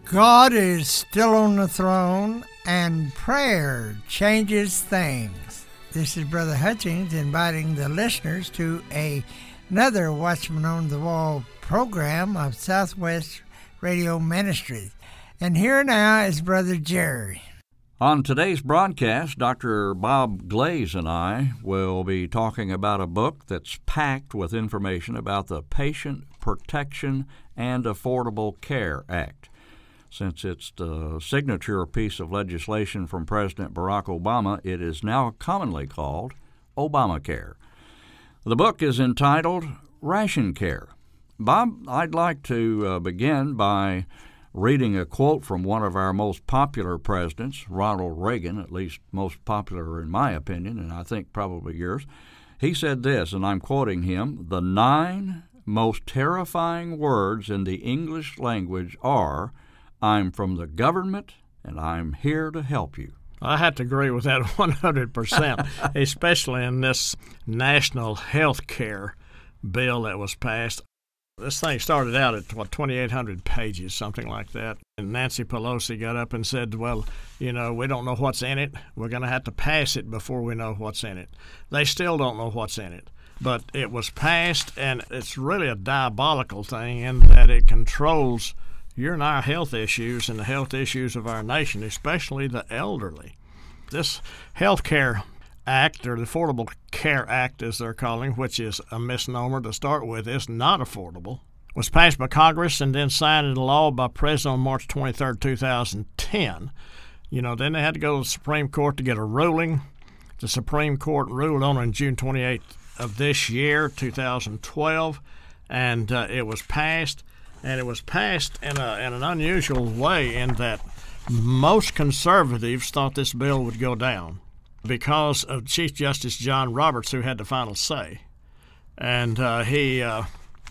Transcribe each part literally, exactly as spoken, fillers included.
God is still on the throne, and prayer changes things. This is Brother Hutchings inviting the listeners to a, another Watchman on the Wall program of Southwest Radio Ministries. And here now is Brother Jerry. On today's broadcast, Doctor Bob Glaze and I will be talking about a book that's packed with information about the Patient Protection and Affordable Care Act. Since it's the signature piece of legislation from President Barack Obama, it is now commonly called Obamacare. The book is entitled Ration Care. Bob, I'd like to uh, begin by reading a quote from one of our most popular presidents, Ronald Reagan, at least most popular in my opinion, and I think probably yours. He said this, and I'm quoting him, "The nine most terrifying words in the English language are, 'I'm from the government, and I'm here to help you.'" I have to agree with that one hundred percent, especially in this national health care bill that was passed. This thing started out at, what, twenty-eight hundred pages, something like that. And Nancy Pelosi got up and said, well, you know, we don't know what's in it. We're going to have to pass it before we know what's in it. They still don't know what's in it. But it was passed, and it's really a diabolical thing in that it controls your and our health issues and the health issues of our nation, especially the elderly. This Health Care Act, or the Affordable Care Act as they're calling, which is a misnomer to start with, is not affordable, was passed by Congress and then signed into law by President on March twenty-third, two thousand ten. You know, then they had to go to the Supreme Court to get a ruling. The Supreme Court ruled on it on June twenty-eighth of this year, two thousand twelve, and uh, it was passed. And it was passed in, a, in an unusual way in that most conservatives thought this bill would go down because of Chief Justice John Roberts, who had the final say. And uh, he, uh,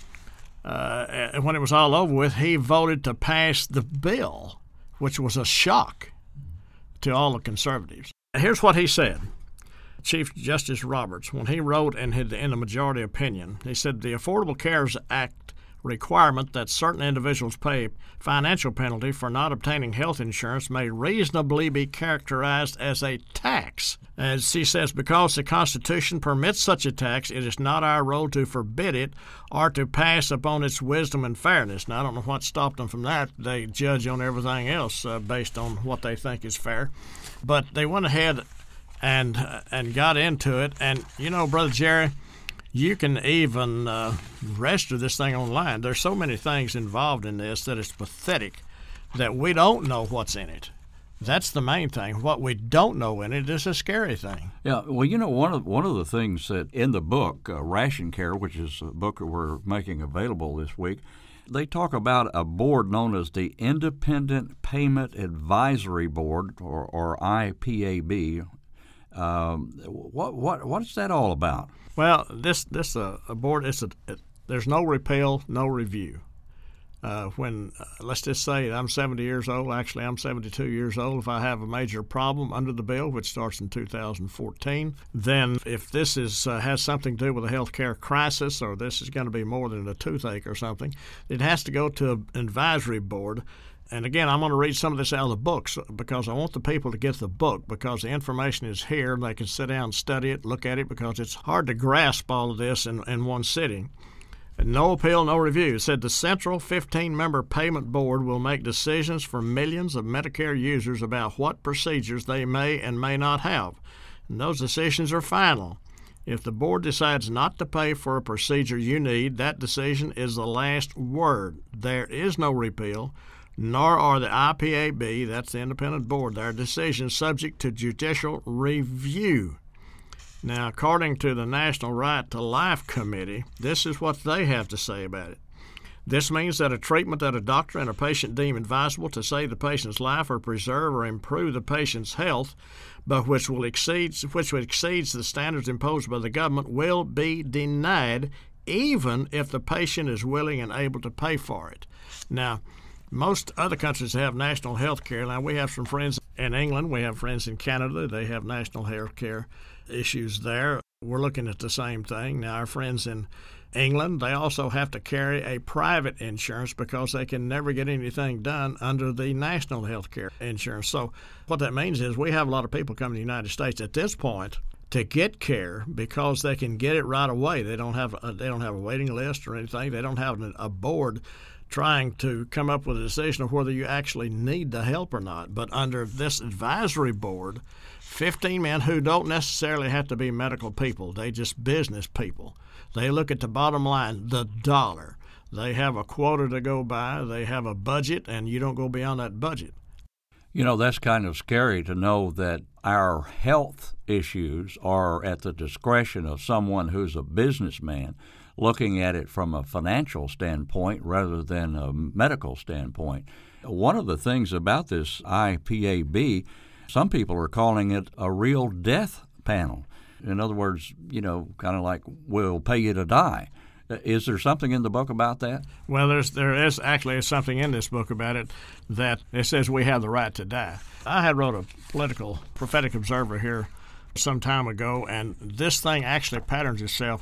uh, when it was all over with, he voted to pass the bill, which was a shock to all the conservatives. Here's what he said. Chief Justice Roberts, when he wrote in, his, in the majority opinion, he said, "The Affordable Care Act requirement that certain individuals pay financial penalty for not obtaining health insurance may reasonably be characterized as a tax." As he says, because the Constitution permits such a tax, it is not our role to forbid it or to pass upon its wisdom and fairness. Now, I don't know what stopped them from that. They judge on everything else uh, based on what they think is fair. But they went ahead and, uh, and got into it. And, you know, Brother Jerry, you can even uh, register this thing online. There's so many things involved in this that it's pathetic that we don't know what's in it. That's the main thing. What we don't know in it is a scary thing. Yeah, well, you know, one of one of the things that in the book, uh, Ration Care, which is a book that we're making available this week, they talk about a board known as the Independent Payment Advisory Board, or, or I P A B. Um, what what what's that all about? Well, this this uh, a board is a, it, there's no repeal, no review. Uh, when uh, let's just say I'm seventy years old. Actually, I'm seventy-two years old. If I have a major problem under the bill, which starts in two thousand fourteen, then if this is uh, has something to do with a health care crisis, or this is going to be more than a toothache or something, it has to go to an advisory board. And again, I'm going to read some of this out of the books because I want the people to get the book, because the information is here and they can sit down and study it, look at it, because it's hard to grasp all of this in, in one sitting. And no appeal, no review. It said the Central fifteen-member Payment Board will make decisions for millions of Medicare users about what procedures they may and may not have. And those decisions are final. If the board decides not to pay for a procedure you need, that decision is the last word. There is no repeal, nor are the I P A B, that's the independent board, their decisions subject to judicial review. Now, according to the National Right to Life Committee, this is what they have to say about it. This means that a treatment that a doctor and a patient deem advisable to save the patient's life or preserve or improve the patient's health, but which will exceed, which exceeds the standards imposed by the government, will be denied even if the patient is willing and able to pay for it. Now, most other countries have national health care. Now, we have some friends in England. We have friends in Canada. They have national health care issues there. We're looking at the same thing. Now, our friends in England, they also have to carry a private insurance because they can never get anything done under the national health care insurance. So what that means is we have a lot of people coming to the United States at this point to get care because they can get it right away. They don't have a, they don't have a waiting list or anything. They don't have a board trying to come up with a decision of whether you actually need the help or not. But under this advisory board, fifteen men who don't necessarily have to be medical people, they just business people. They look at the bottom line, the dollar. They have a quota to go by. They have a budget, and you don't go beyond that budget. You know, that's kind of scary to know that our health issues are at the discretion of someone who's a businessman looking at it from a financial standpoint rather than a medical standpoint. One of the things about this I P A B, some people are calling it a real death panel. In other words, you know, kind of like we'll pay you to die. Is there something in the book about that? Well, there's there is actually something in this book about it that it says we have the right to die. I had wrote a political prophetic observer here some time ago, and this thing actually patterns itself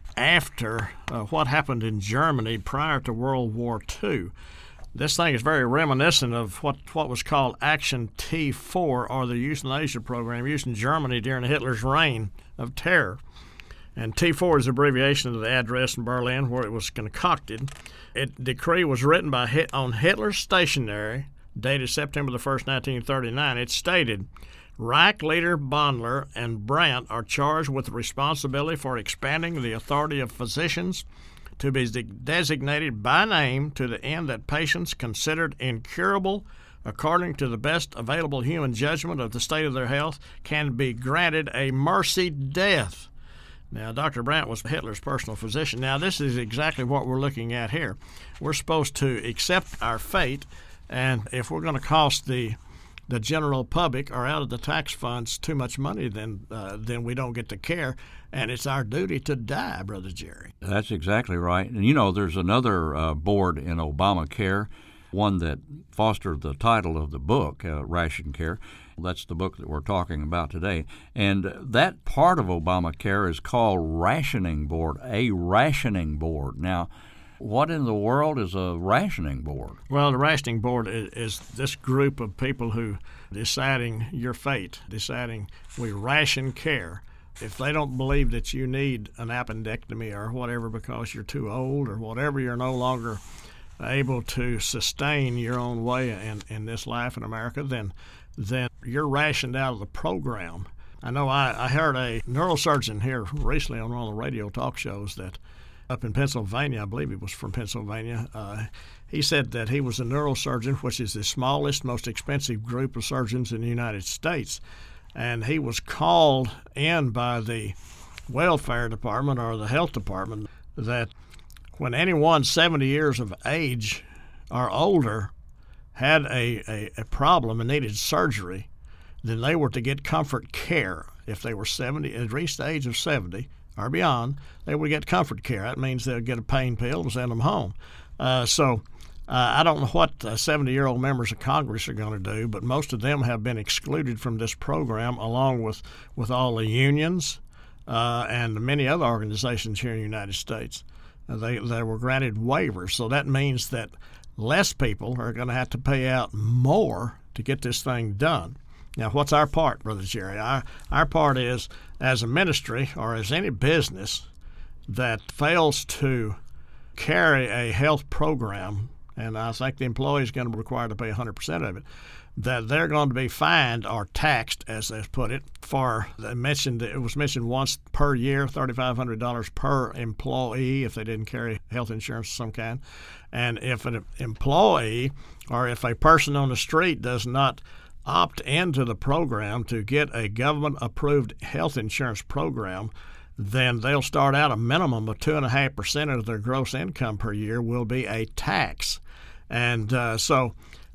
after uh, what happened in Germany prior to World War Two. This thing is very reminiscent of what, what was called Action T four, or the euthanasia program used in Germany during Hitler's reign of terror. And T four is an abbreviation of the address in Berlin where it was concocted. It decree was written by Hit, on Hitler's stationery, dated September the first, nineteen thirty-nine. It stated, Reich leader Bondler and Brandt are charged with the responsibility for expanding the authority of physicians to be designated by name to the end that patients considered incurable according to the best available human judgment of the state of their health can be granted a mercy death. Now, Doctor Brandt was Hitler's personal physician. Now, this is exactly what we're looking at here. We're supposed to accept our fate, and if we're going to cost the the general public or out of the tax funds too much money, then uh, then we don't get the care, and it's our duty to die, Brother Jerry. That's exactly right. And, you know, there's another uh, board in Obamacare, one that fostered the title of the book, uh, Ration Care. That's the book that we're talking about today. And that part of Obamacare is called Rationing Board, a rationing board. Now, what in the world is a rationing board? Well, the rationing board is, is this group of people who deciding your fate, deciding we ration care. If they don't believe that you need an appendectomy or whatever because you're too old or whatever, you're no longer able to sustain your own way in, in this life in America, then then you're rationed out of the program. I know I, I heard a neurosurgeon here recently on one of the radio talk shows that up in Pennsylvania, I believe he was from Pennsylvania, uh, he said that he was a neurosurgeon, which is the smallest, most expensive group of surgeons in the United States. And he was called in by the welfare department or the health department that when anyone seventy years of age or older had a, a, a problem and needed surgery, then they were to get comfort care. If they were seventy, had reached the age of seventy or beyond, they would get comfort care. That means they'll get a pain pill and send them home. Uh, so uh, I don't know what seventy-year-old members of Congress are going to do, but most of them have been excluded from this program along with, with all the unions uh, and many other organizations here in the United States. Uh, they, they were granted waivers. So that means that less people are going to have to pay out more to get this thing done. Now, what's our part, Brother Jerry? Our, our part is, as a ministry or as any business that fails to carry a health program, and I think the employee is going to be required to pay one hundred percent of it, that they're going to be fined or taxed, as they put it, for, they mentioned, it was mentioned once per year, three thousand five hundred dollars per employee if they didn't carry health insurance of some kind. And if an employee or if a person on the street does not opt into the program to get a government-approved health insurance program, then they'll start out a minimum of two point five percent of their gross income per year will be a tax. And uh, so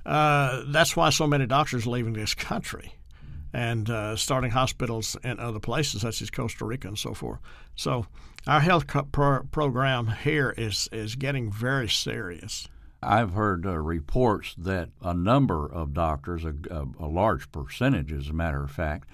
uh, that's why so many doctors are leaving this country and uh, starting hospitals in other places such as Costa Rica and so forth. So our health co- pro- program here is, is getting very serious. I've heard uh, reports that a number of doctors, a, a, a large percentage as a matter of fact,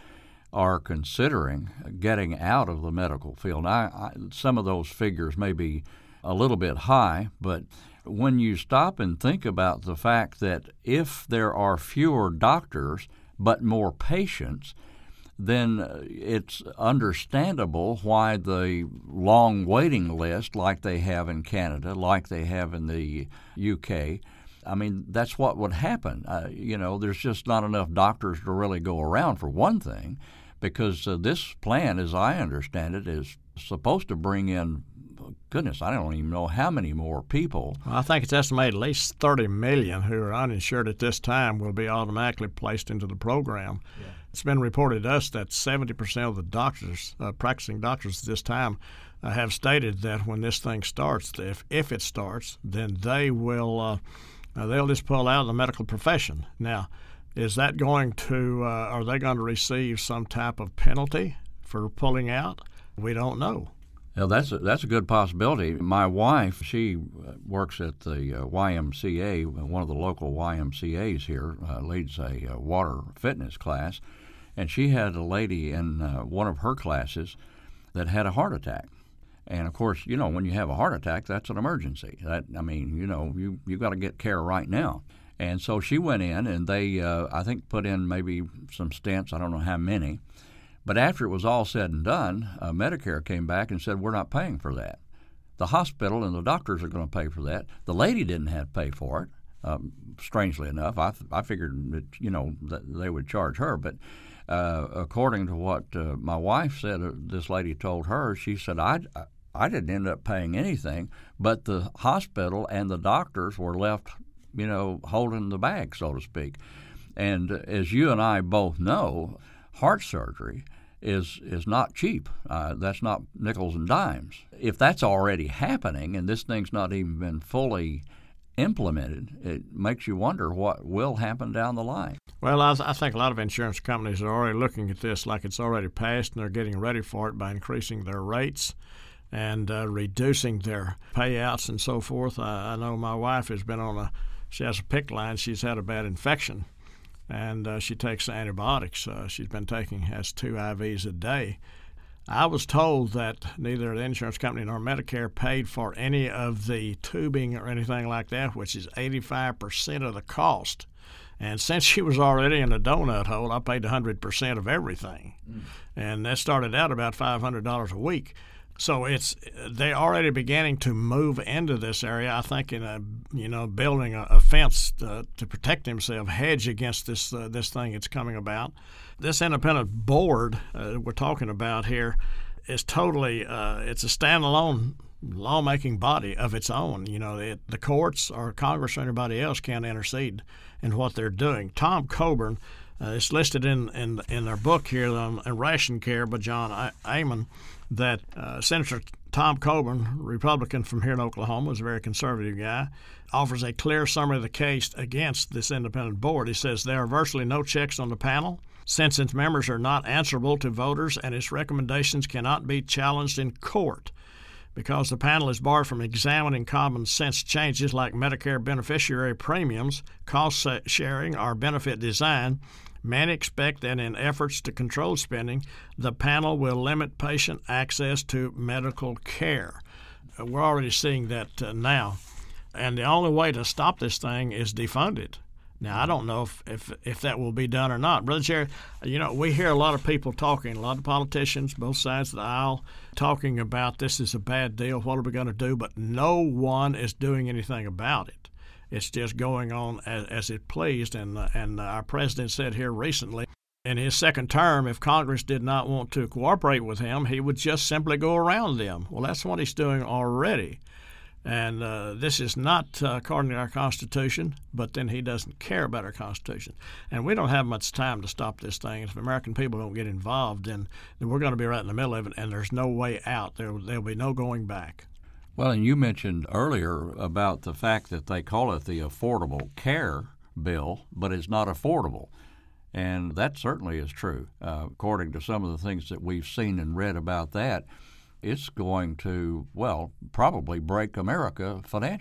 are considering getting out of the medical field. I, I, some of those figures may be a little bit high, but when you stop and think about the fact that if there are fewer doctors but more patients, then it's understandable why the long waiting list, like they have in Canada, like they have in the U K, I mean, that's what would happen. Uh, you know, there's just not enough doctors to really go around, for one thing, because uh, this plan, as I understand it, is supposed to bring in, goodness, I don't even know how many more people. Well, I think it's estimated at least thirty million who are uninsured at this time will be automatically placed into the program. Yeah. It's been reported to us that seventy percent of the doctors, uh, practicing doctors at this time, uh, have stated that when this thing starts, if, if it starts, then they will uh, uh, they'll just pull out of the medical profession. Now, is that going to, uh, are they going to receive some type of penalty for pulling out? We don't know. Well, that's a, that's a good possibility. My wife, she works at the uh, Y M C A, one of the local Y M C As here, uh, leads a uh, water fitness class, and she had a lady in uh, one of her classes that had a heart attack. And, of course, you know, when you have a heart attack, that's an emergency. That I mean, you know, you you got to get care right now. And so she went in, and they, uh, I think, put in maybe some stents, I don't know how many. But after it was all said and done, uh, Medicare came back and said, we're not paying for that. The hospital and the doctors are going to pay for that. The lady didn't have to pay for it, um, strangely enough. I, I figured that, you know, that they would charge her. But uh, according to what uh, my wife said, uh, this lady told her, she said, I, I didn't end up paying anything, but the hospital and the doctors were left, you know, holding the bag, so to speak. And as you and I both know, heart surgery is is not cheap. Uh, that's not nickels and dimes. If that's already happening and this thing's not even been fully implemented, it makes you wonder what will happen down the line. Well, I, th- I think a lot of insurance companies are already looking at this like it's already passed, and they're getting ready for it by increasing their rates and uh, reducing their payouts and so forth. I, I know my wife has been on a, she has a PICC line. She's had a bad infection, and uh, she takes antibiotics. Uh, she's been taking, has two I Vs a day. I was told that neither the insurance company nor Medicare paid for any of the tubing or anything like that, which is eighty-five percent of the cost. And since she was already in a donut hole, I paid one hundred percent of everything. Mm. And that started out about five hundred dollars a week. So it's they're already beginning to move into this area. I think in a you know building a, a fence to, to protect themselves, hedge against this uh, this thing that's coming about. This independent board uh, we're talking about here is totally uh, it's a standalone lawmaking body of its own. You know, it, the courts or Congress or anybody else can't intercede in what they're doing. Tom Coburn, uh, it's listed in, in in their book here, um, Ration Care by John Amen, that uh, Senator Tom Coburn, Republican from here in Oklahoma, is a very conservative guy, offers a clear summary of the case against this independent board. He says there are virtually no checks on the panel, since its members are not answerable to voters and its recommendations cannot be challenged in court. Because the panel is barred from examining common sense changes like Medicare beneficiary premiums, cost sharing, or benefit design, many expect that in efforts to control spending, the panel will limit patient access to medical care. We're already seeing that uh, now. And the only way to stop this thing is defund it. Now, I don't know if, if, if that will be done or not. Brother Jerry, you know, we hear a lot of people talking, a lot of politicians, both sides of the aisle, talking about this is a bad deal, what are we going to do? But no one is doing anything about it. It's just going on as, as it pleased. And, uh, and our president said here recently, in his second term, if Congress did not want to cooperate with him, he would just simply go around them. Well, that's what he's doing already. And uh, this is not uh, according to our Constitution, but then he doesn't care about our Constitution. And we don't have much time to stop this thing. If the American people don't get involved, then, then we're going to be right in the middle of it, and there's no way out. There will be no going back. Well, and you mentioned earlier about the fact that they call it the Affordable Care Bill, but it's not affordable. And that certainly is true. Uh, according to some of the things that we've seen and read about that, it's going to, well, probably break America financially.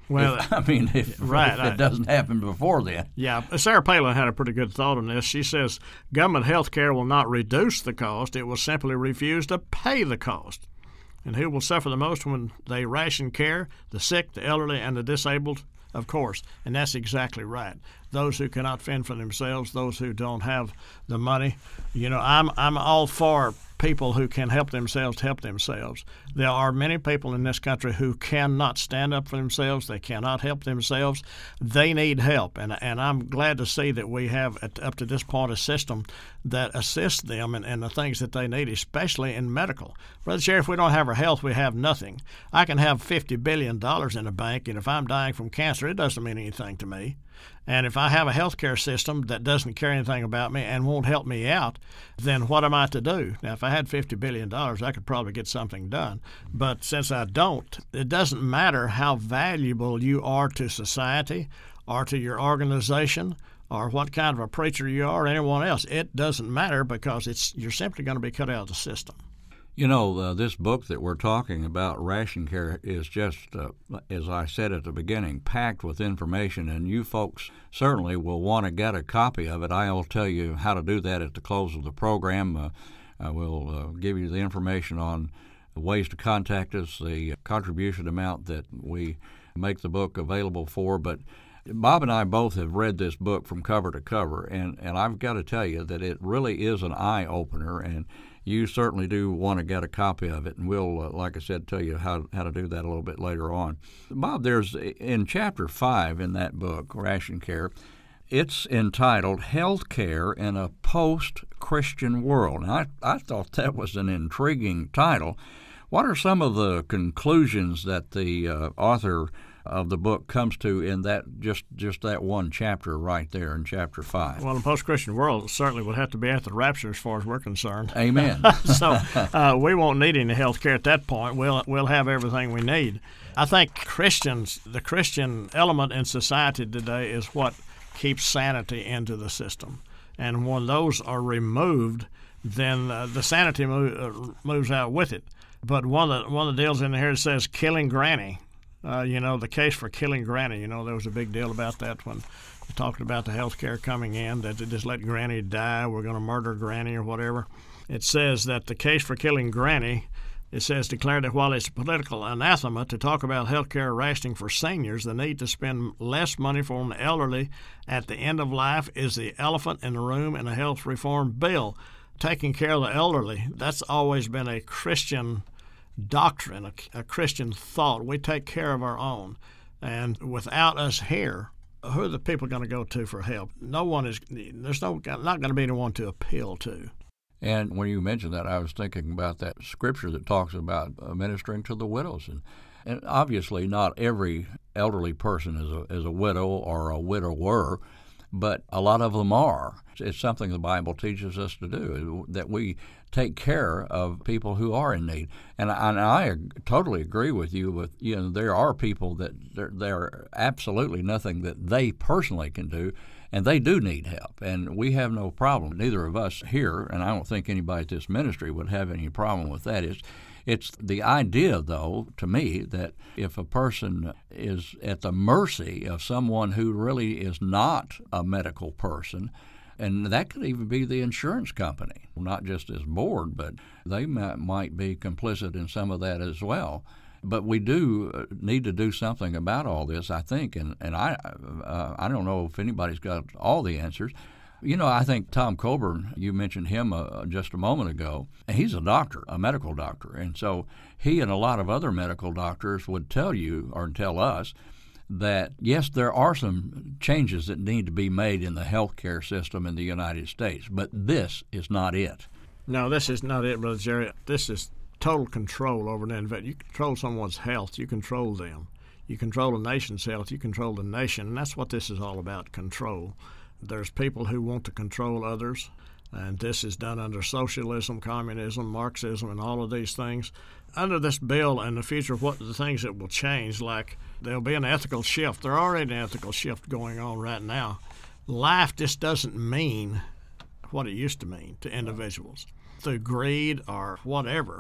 Well, if, I mean, if, right, if it doesn't happen before then. Yeah, Sarah Palin had a pretty good thought on this. She says government health care will not reduce the cost; it will simply refuse to pay the cost. And who will suffer the most when they ration care? The sick, the elderly, and the disabled, of course. And that's exactly right. Those who cannot fend for themselves, those who don't have the money. You know, I'm I'm all for people who can help themselves to help themselves. There are many people in this country who cannot stand up for themselves. They cannot help themselves. They need help, and and I'm glad to see that we have, at, up to this point, a system that assists them in, in the things that they need, especially in medical. Brother Sheriff, if we don't have our health, we have nothing. I can have fifty billion dollars in the bank, and if I'm dying from cancer, it doesn't mean anything to me. And if I have a health care system that doesn't care anything about me and won't help me out, then what am I to do? Now, if I had fifty billion dollars, I could probably get something done. But since I don't, it doesn't matter how valuable you are to society or to your organization or what kind of a preacher you are or anyone else. It doesn't matter because it's you're simply going to be cut out of the system. You know, uh, this book that we're talking about, Ration Care, is just, uh, as I said at the beginning, packed with information, and you folks certainly will want to get a copy of it. I'll tell you how to do that at the close of the program. Uh, I will uh, give you the information on the ways to contact us, the contribution amount that we make the book available for. But Bob and I both have read this book from cover to cover, and, and I've got to tell you that it really is an eye-opener, and you certainly do want to get a copy of it, and we'll, uh, like I said, tell you how, how to do that a little bit later on. Bob, there's in Chapter five in that book, Ration Care, it's entitled Health Care in a Post-Christian World. Now, I, I thought that was an intriguing title. What are some of the conclusions that the uh, author of the book comes to in that just just that one chapter right there in chapter five? Well, in the post-Christian world, it certainly would have to be at the rapture as far as we're concerned. Amen. so uh, we won't need any health care at that point. We'll we'll have everything we need. I think Christians, the Christian element in society today is what keeps sanity into the system. And when those are removed, then uh, the sanity move, uh, moves out with it. But one of the, one of the deals in here says killing Granny. Uh, you know, the case for killing Granny, you know, there was a big deal about that when we talked about the health care coming in, that they just let Granny die, we're going to murder Granny or whatever. It says that the case for killing Granny, it says, declared that while it's political anathema to talk about health care rationing for seniors, the need to spend less money for an elderly at the end of life is the elephant in the room in a health reform bill. Taking care of the elderly, that's always been a Christian doctrine, a, a Christian thought. We take care of our own. And without us here, who are the people going to go to for help? No one is, there's no, not going to be anyone to appeal to. And when you mentioned that, I was thinking about that scripture that talks about uh, ministering to the widows. And, and obviously not every elderly person is a, is a widow or a widower, but a lot of them are. It's something the Bible teaches us to do, that we take care of people who are in need. And I, and I totally agree with you. With you know, there are people that there, there are absolutely nothing that they personally can do, and they do need help. And we have no problem. Neither of us here, and I don't think anybody at this ministry would have any problem with that. It's, it's the idea, though, to me, that if a person is at the mercy of someone who really is not a medical person, and that could even be the insurance company, not just as board, but they might, might be complicit in some of that as well. But we do need to do something about all this, I think, and, and I uh, I don't know if anybody's got all the answers. You know, I think Tom Coburn, you mentioned him uh, just a moment ago, and he's a doctor, a medical doctor, and so he and a lot of other medical doctors would tell you or tell us that, yes, there are some changes that need to be made in the healthcare system in the United States, but this is not it. No, this is not it, Brother Jerry. This is total control over the individual. You control someone's health. You control them. You control a nation's health. You control the nation, and that's what this is all about, control. There's people who want to control others, and this is done under socialism, communism, Marxism, and all of these things. Under this bill in the future, what are the things that will change? Like there'll be an ethical shift. There's already an ethical shift going on right now. Life just doesn't mean what it used to mean to individuals. Through greed or whatever,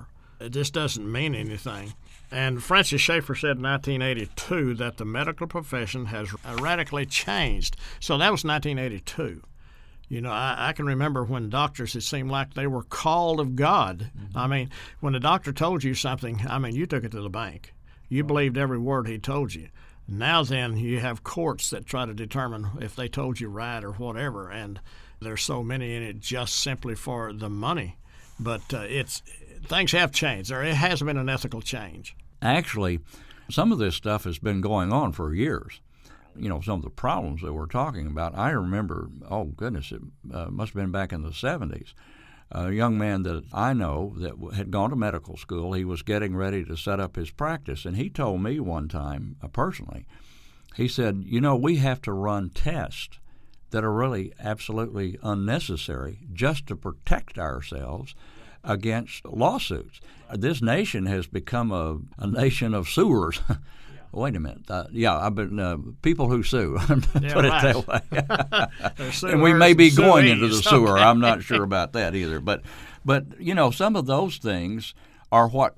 It just doesn't mean anything. And Francis Schaeffer said in nineteen eighty-two that the medical profession has radically changed. So that was nineteen eighty-two. You know, I, I can remember when doctors, it seemed like they were called of God. Mm-hmm. I mean, when the doctor told you something, I mean, you took it to the bank. You believed every word he told you. Now then, you have courts that try to determine if they told you right or whatever, and there's so many in it just simply for the money. But uh, it's things have changed. There it has been an ethical change. Actually, some of this stuff has been going on for years. You know, some of the problems that we're talking about, I remember, oh, goodness, it uh, must have been back in the seventies. A young man that I know that had gone to medical school, he was getting ready to set up his practice, and he told me one time, uh, personally, he said, you know, we have to run tests that are really absolutely unnecessary just to protect ourselves against lawsuits. This nation has become a, a nation of suers. Wait a minute. Uh, yeah, I've been uh, people who sue. Put yeah, it right. that way. And we may be going into the sewer. Okay. I'm not sure about that either. But, but you know, some of those things are what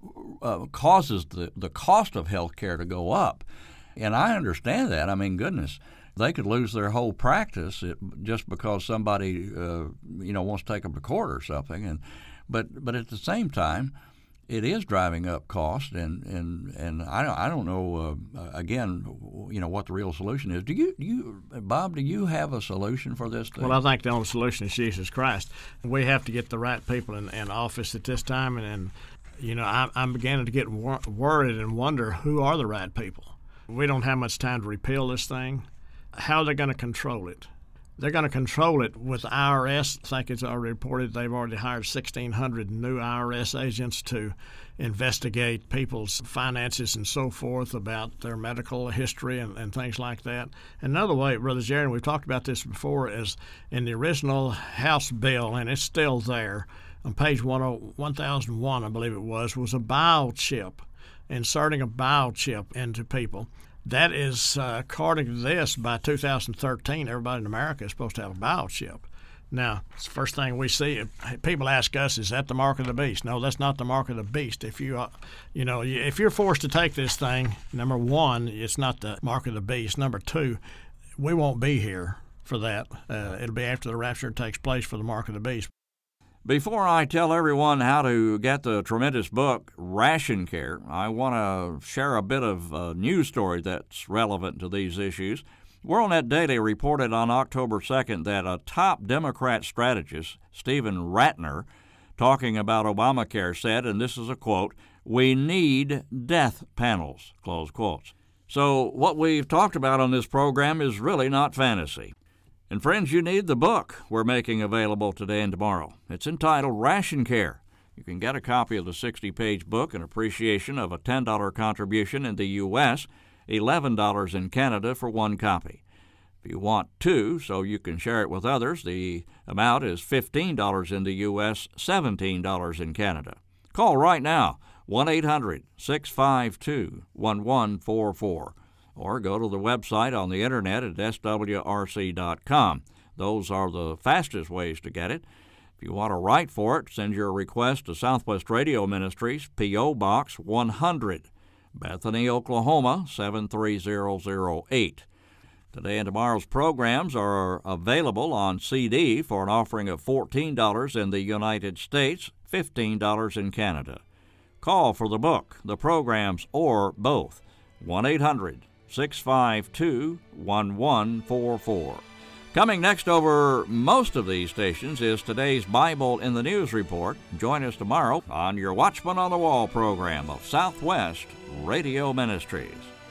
uh, causes the, the cost of health care to go up. And I understand that. I mean, goodness, they could lose their whole practice just because somebody, uh, you know, wants to take them to court or something. And but but at the same time, it is driving up cost, and, and, and I don't I don't know uh, again, you know, what the real solution is. Do you you Bob? Do you have a solution for this thing? Well, I think the only solution is Jesus Christ. We have to get the right people in, in office at this time, and, and you know, I, I'm beginning to get wor- worried and wonder who are the right people. We don't have much time to repeal this thing. How are they going to control it? They're going to control it with the I R S. I think it's already reported they've already hired sixteen hundred new I R S agents to investigate people's finances and so forth, about their medical history and, and things like that. Another way, Brother Jerry, and we've talked about this before, is in the original House bill, and it's still there, on page one thousand one, I believe it was, was a biochip, inserting a biochip into people. That is, uh, according to this, by two thousand thirteen, everybody in America is supposed to have a biochip. Now, it's the first thing we see. People ask us, "Is that the mark of the beast?" No, that's not the mark of the beast. If you, uh, you know, if you're forced to take this thing, number one, it's not the mark of the beast. Number two, we won't be here for that. Uh, it'll be after the rapture takes place for the mark of the beast. Before I tell everyone how to get the tremendous book, Ration Care, I want to share a bit of a news story that's relevant to these issues. WorldNet Daily reported on October second that a top Democrat strategist, Stephen Ratner, talking about Obamacare, said, and this is a quote, "We need death panels," close quotes. So what we've talked about on this program is really not fantasy. And friends, you need the book we're making available today and tomorrow. It's entitled Ration Care. You can get a copy of the sixty-page book in appreciation of a ten dollars contribution in the U S, eleven dollars in Canada for one copy. If you want two, so you can share it with others, the amount is fifteen dollars in the U S, seventeen dollars in Canada. Call right now, one eight hundred, six five two, one one four four. Or go to the website on the internet at S W R C dot com. Those are the fastest ways to get it. If you want to write for it, send your request to Southwest Radio Ministries, P O. Box one hundred, Bethany, Oklahoma, seven three zero zero eight. Today and tomorrow's programs are available on C D for an offering of fourteen dollars in the United States, fifteen dollars in Canada. Call for the book, the programs, or both. one eight hundred, six five two, one one four four. Coming next over most of these stations is today's Bible in the News Report. Join us tomorrow on your Watchman on the Wall program of Southwest Radio Ministries.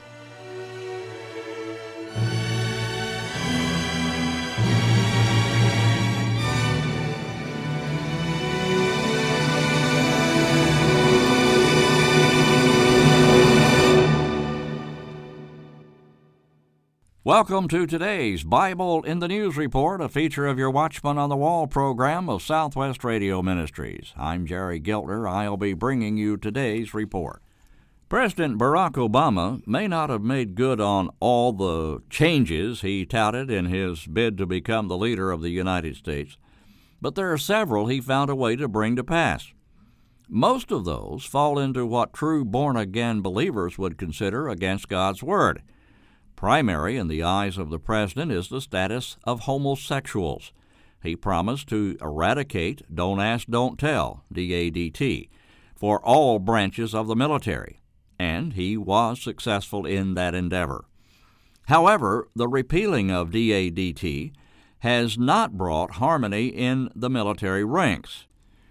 Welcome to today's Bible in the News Report, a feature of your Watchman on the Wall program of Southwest Radio Ministries. I'm Jerry Giltner. I'll be bringing you today's report. President Barack Obama may not have made good on all the changes he touted in his bid to become the leader of the United States, but there are several he found a way to bring to pass. Most of those fall into what true born-again believers would consider against God's Word. Primary in the eyes of the president is the status of homosexuals. He promised to eradicate Don't Ask, Don't Tell, D A D T, for all branches of the military, and he was successful in that endeavor. However, the repealing of D A D T has not brought harmony in the military ranks.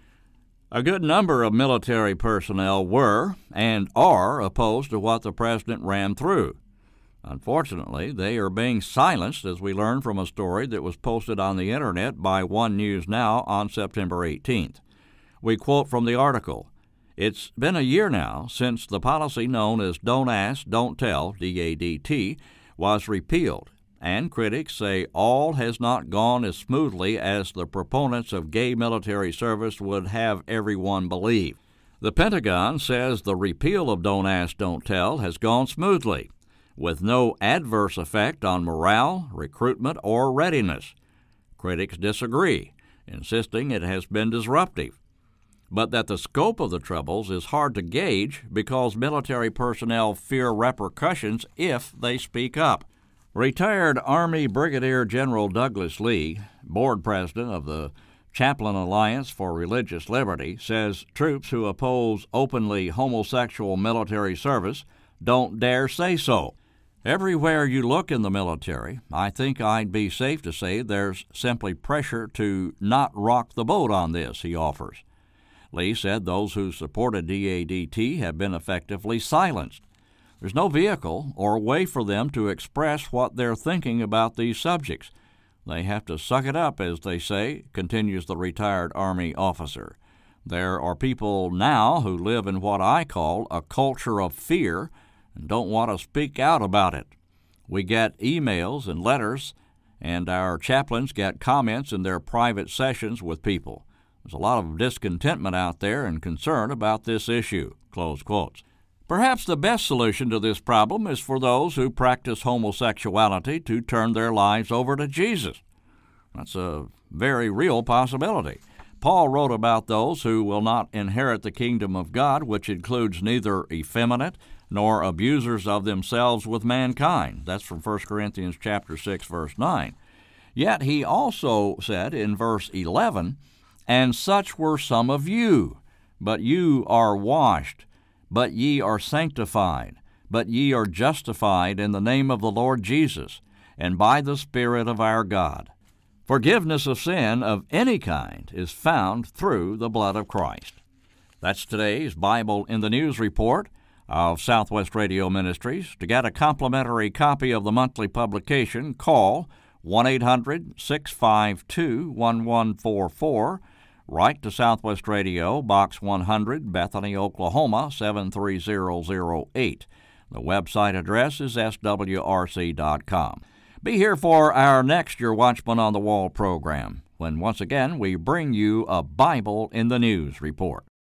A good number of military personnel were and are opposed to what the president ran through. Unfortunately, they are being silenced, as we learned from a story that was posted on the Internet by One News Now on September eighteenth. We quote from the article, "It's been a year now since the policy known as Don't Ask, Don't Tell, D A D T, was repealed, and critics say all has not gone as smoothly as the proponents of gay military service would have everyone believe. The Pentagon says the repeal of Don't Ask, Don't Tell has gone smoothly, with no adverse effect on morale, recruitment, or readiness. Critics disagree, insisting it has been disruptive, but that the scope of the troubles is hard to gauge because military personnel fear repercussions if they speak up." Retired Army Brigadier General Douglas Lee, board president of the Chaplain Alliance for Religious Liberty, says troops who oppose openly homosexual military service don't dare say so. "Everywhere you look in the military, I think I'd be safe to say there's simply pressure to not rock the boat on this," he offers. Lee said those who supported D A D T have been effectively silenced. There's no vehicle or way for them to express what they're thinking about these subjects. They have to suck it up, as they say, continues the retired Army officer. There are people now who live in what I call a culture of fear and don't want to speak out about it. We get emails and letters, and our chaplains get comments in their private sessions with people. There's a lot of discontentment out there and concern about this issue, close quotes. Perhaps the best solution to this problem is for those who practice homosexuality to turn their lives over to Jesus. That's a very real possibility. Paul wrote about those who will not inherit the kingdom of God, which includes neither effeminate nor abusers of themselves with mankind. That's from First Corinthians chapter six, verse nine. Yet he also said in verse eleven, "And such were some of you, but you are washed, but ye are sanctified, but ye are justified in the name of the Lord Jesus, and by the Spirit of our God. Forgiveness of sin of any kind is found through the blood of Christ." That's today's Bible in the News report of Southwest Radio Ministries. To get a complimentary copy of the monthly publication, call one eight hundred, six five two, one one four four. Write to Southwest Radio, Box one hundred, Bethany, Oklahoma, seven three zero zero eight. The website address is S W R C dot com. Be here for our next Your Watchman on the Wall program, when once again we bring you a Bible in the News report.